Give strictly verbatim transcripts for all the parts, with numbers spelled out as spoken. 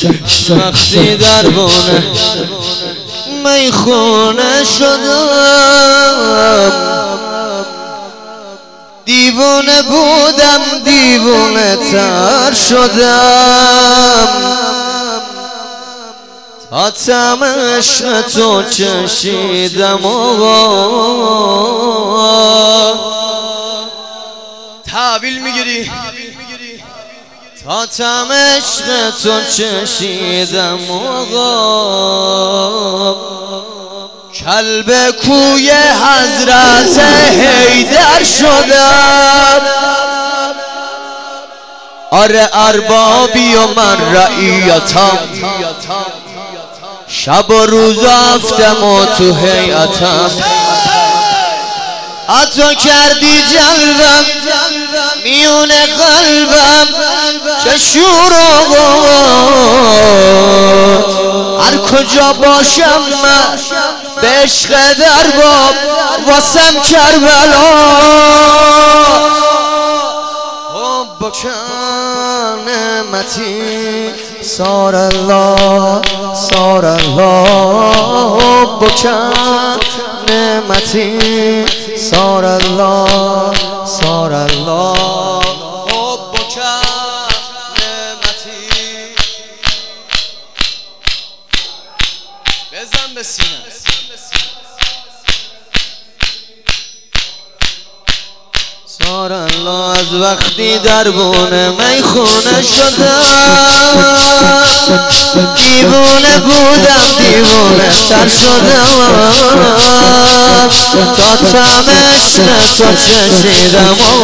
وقتی در بونه میخونه شدم، دیوونه بودم دیوونه تر شدم، تا طعم عشق تو چشیدم و تحویل میگیری تا طعم عشق تو چشیدم و کلب کوی حضرت حیدر شدم. آره اربابی و من رعیتم، شب و روز افتم و تو هیئتم، حتی کردی جلبم میون قلبم چه شور و غوغا، هر کجا باشم من به عشق درباب واسم کربلا. حب کان نعمتی صار الله صار الله، حب کان نعمتی صار الله صار الله، حب کان نعمتی. بزن به سینه صار الله. از وقتی در بونه میخونه شدم، دیوونه بودم دیوونه تر شدم، تا طعم عشق تو چشیدم و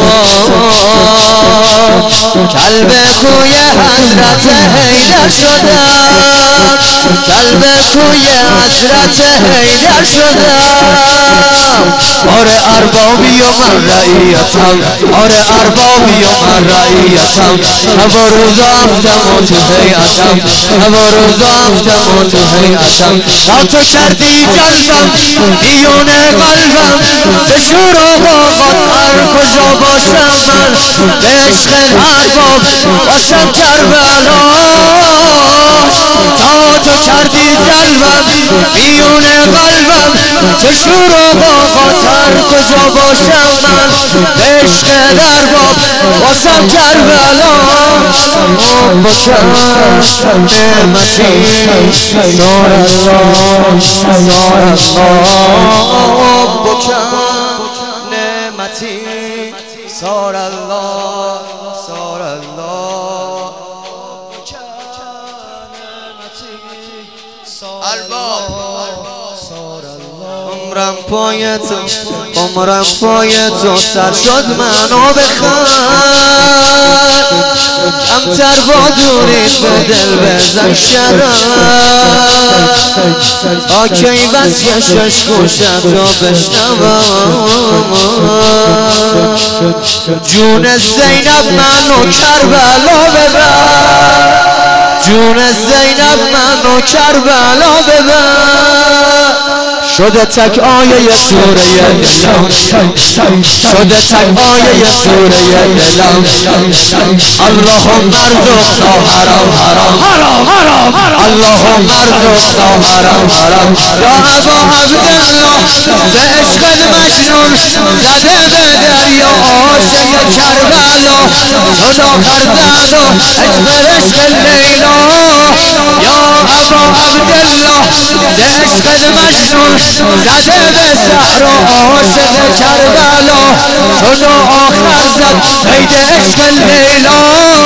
کلب کوی حضرت حیدر شدم، کلب کوی حضرت حیدر شدم. آره اربابی و من رعیتم، آره اربابی و من رعیتم، شب و روز افتم و تو هیئتم، شب و روز افتم و تو هیئتم، تا تو کردی جلبم میون قلبم به شور و غوغا، هر کجا باشم من به عشق ارباب واسم کربلا. تا تو کردی جلبم میون قلبم چه شور و غوغا، هر کجا باشم من به عشق درباب واسم کربلا. حب کان نعمتی صار الله صار الله، حب کان نعمتی صار الله صار الله، حب کان نعمتی صار الله صار الله. عمرم پای تو عمرم پای تو سر شد منو بخند، کمتر با دوریت به دل بزن شرم، تا کی بس که شش گوشت رو بشنوم، جون زینب منو کربلا ببر، جون زینب منو کربلا ببر. شده تک آیه سوره دلم، شده تک آیه سوره دلم، اللهم ارزقنا حرام حرام حرام حرام، اللهم ارزقنا حرام حرام. یا ابا عبدالله به عشق مجنون زده به دریا عاشق کربلا، شد آخر زد و عشق عشق لیلا. یا ابا عبدالله به عشق مجنون زده به صحرا عاشق کربلا، شد آخر زد قید عشق لیلا.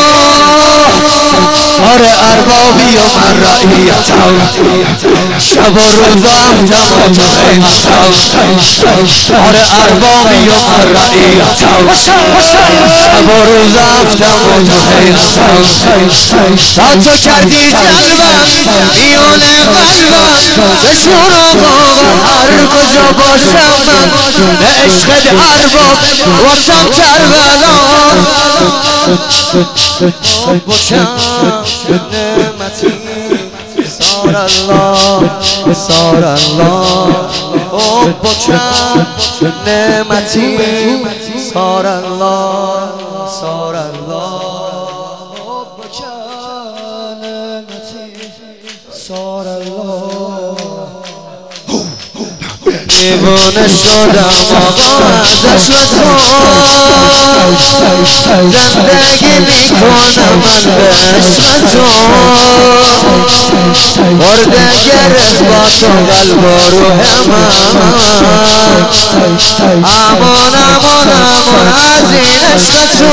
آره اربابی و من رعیتم، شب و روز افتم و تو هیئتم، آره اربابی و من رعیتم، شب و روز افتم و تو هیئتم، تا تو کردی جلبم میون قلبم به شور و غوغا، هر کجا باشم من به عشق ارباب واسم کربلا. حب کان نعمتی صار الله صار الله، حب کان نعمتی صار الله صار الله، حب کان نعمتی سار الله دیوانه شدم آقا ازش و تو زندگی میکنم من به عشق تو برده گرفت با تو قلب و روح من امان امان امان از این عشق تو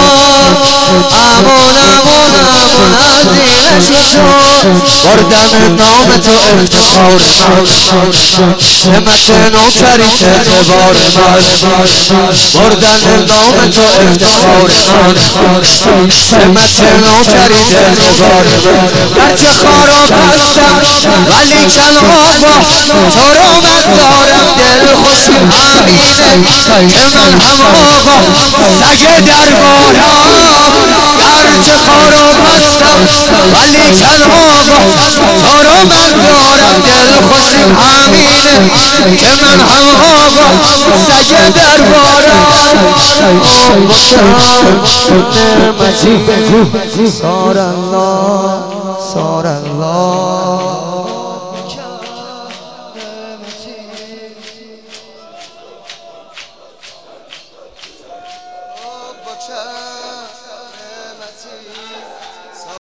امان امان امان از این عشق تو بردن نام تو افتخار من سمت نوکریت اعتبار من بردن نام تو افتخار من سمت نوکریت اعتبار من گرچه خراب هستم ولی کن آقا تو رو من دارم دل خوشی همینه که من هم آقا سگ دربارم گرچه خراب هستم ولی کن آقا تو رو من دارم دل خوشی همینه که من هم آقا سگ دربارم نعمتی بگو سار الله سار الله